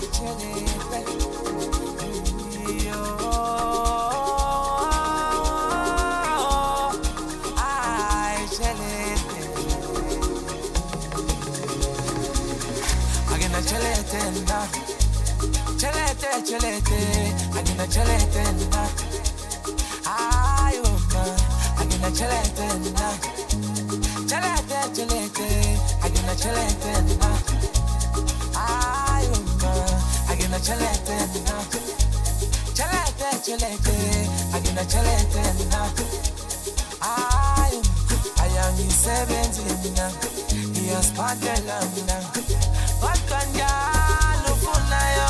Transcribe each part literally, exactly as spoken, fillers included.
Chelete, chelete, agina chelete na. Ay, uma, agina chelete na. Chelete, chelete, agina chelete na. Ay, uma, agina chelete na. Chelete, chelete, agina chelete na. Ay, ayami sebenzi mina, iyaspandela mina. Bakanya lufuna yo.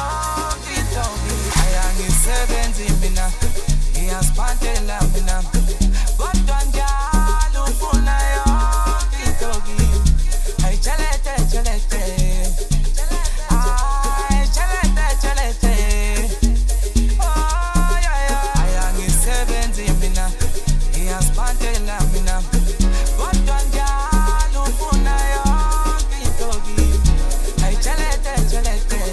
Seventy mina, iyaspandela mina. Kodwa njalo ufuna yonke intoki. Ay chelete chelete, ay chelete chelete. Oh yeah yeah. Ayangisebenzi mina, iyaspandela mina. Kodwa njalo ufuna yonke intoki. Ay chelete chelete.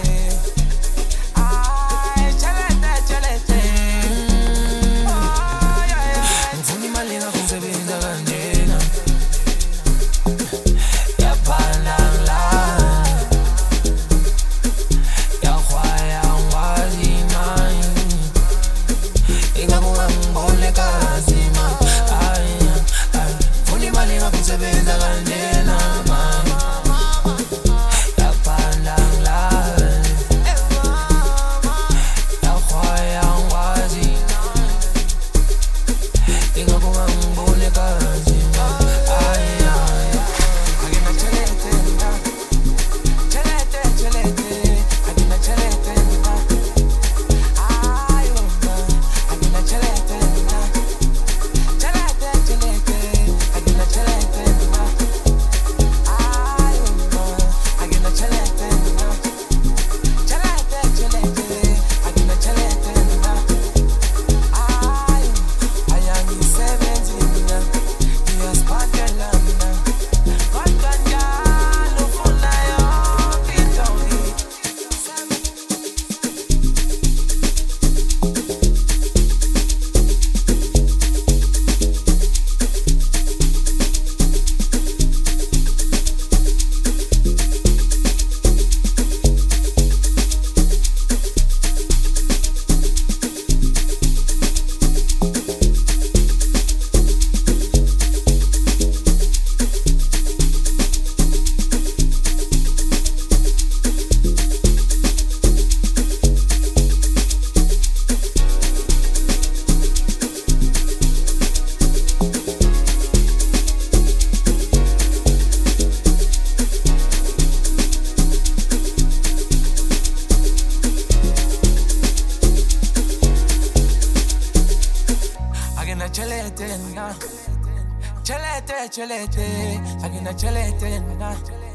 Chelete, agina chelete na.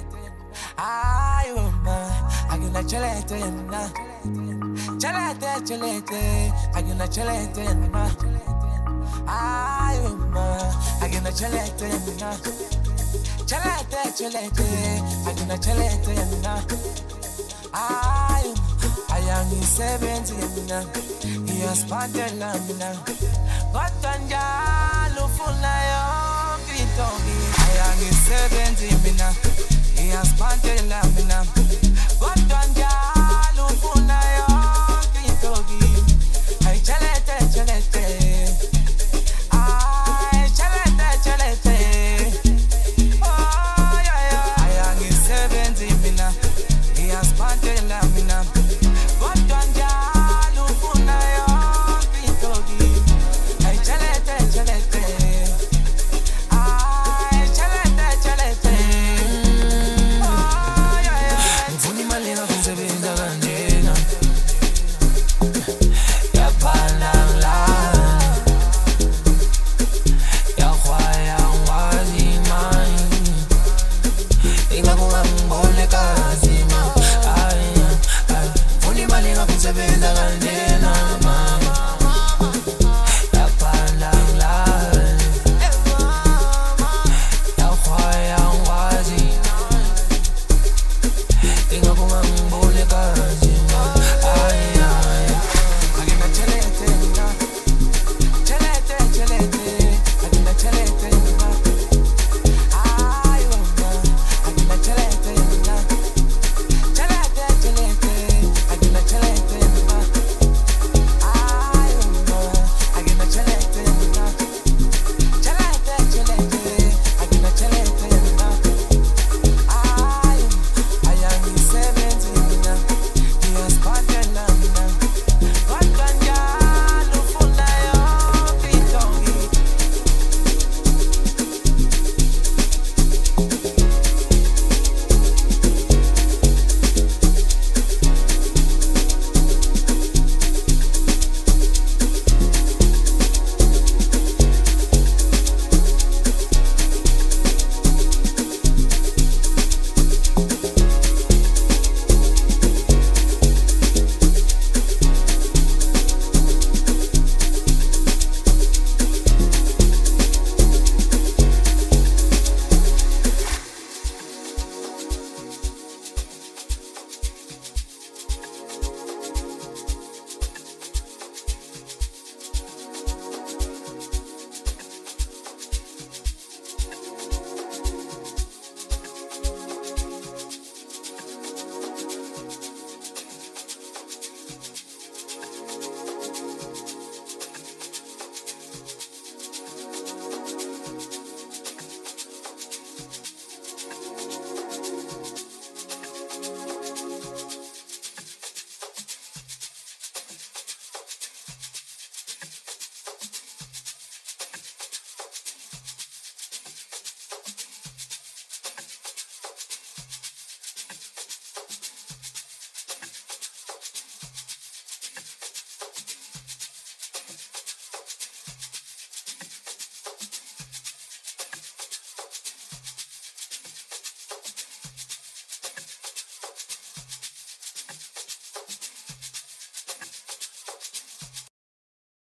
Ay, uma, agina chelete na. Chelete, chelete, agina chelete na. Ay, uma, agina chelete na. Chelete, chelete, agina chelete na. Ay, ayangisebenzi mina, iyaspandela mina. Kodwa njalo ufuna yonke intombi. Ayangisebenzi mina, iyaspandela mina. Kodwa njalo ufuna yonke intombi. Ay chelete chelete, ay chelete chelete. Oh yeah yeah. Ayangisebenzi mina, iyaspandela mina. Kodwa njalo ufuna yonke intombi. Ay chelete chelete, ay chelete chelete. Oh yeah yeah. Ngifuna imali ngakusebenza kanjena. Yaphala la. Yakhwaya ngwazi mine. Ingakungambone kazi ma. Ay ay. Ngifuna imali ngakusebenza kanjena mama. Ingakungambone kazi